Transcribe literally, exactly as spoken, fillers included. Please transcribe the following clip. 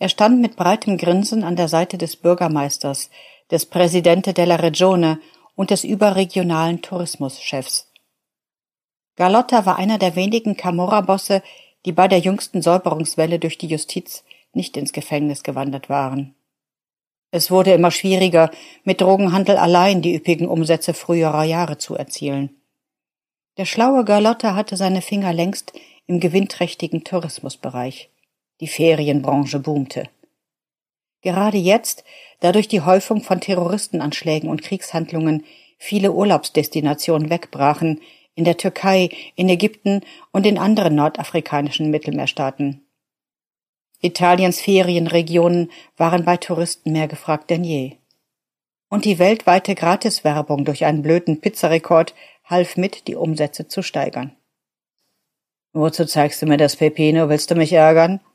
Er stand mit breitem Grinsen an der Seite des Bürgermeisters, des Presidente della Regione und des überregionalen Tourismuschefs. Garlotta war einer der wenigen Camorra-Bosse, die bei der jüngsten Säuberungswelle durch die Justiz nicht ins Gefängnis gewandert waren. Es wurde immer schwieriger, mit Drogenhandel allein die üppigen Umsätze früherer Jahre zu erzielen. Der schlaue Garlotta hatte seine Finger längst im gewinnträchtigen Tourismusbereich. Die Ferienbranche boomte. Gerade jetzt, da durch die Häufung von Terroristenanschlägen und Kriegshandlungen viele Urlaubsdestinationen wegbrachen, in der Türkei, in Ägypten und in anderen nordafrikanischen Mittelmeerstaaten. Italiens Ferienregionen waren bei Touristen mehr gefragt denn je. Und die weltweite Gratiswerbung durch einen blöden Pizzarekord half mit, die Umsätze zu steigern. »Wozu zeigst du mir das Pepino? Willst du mich ärgern?«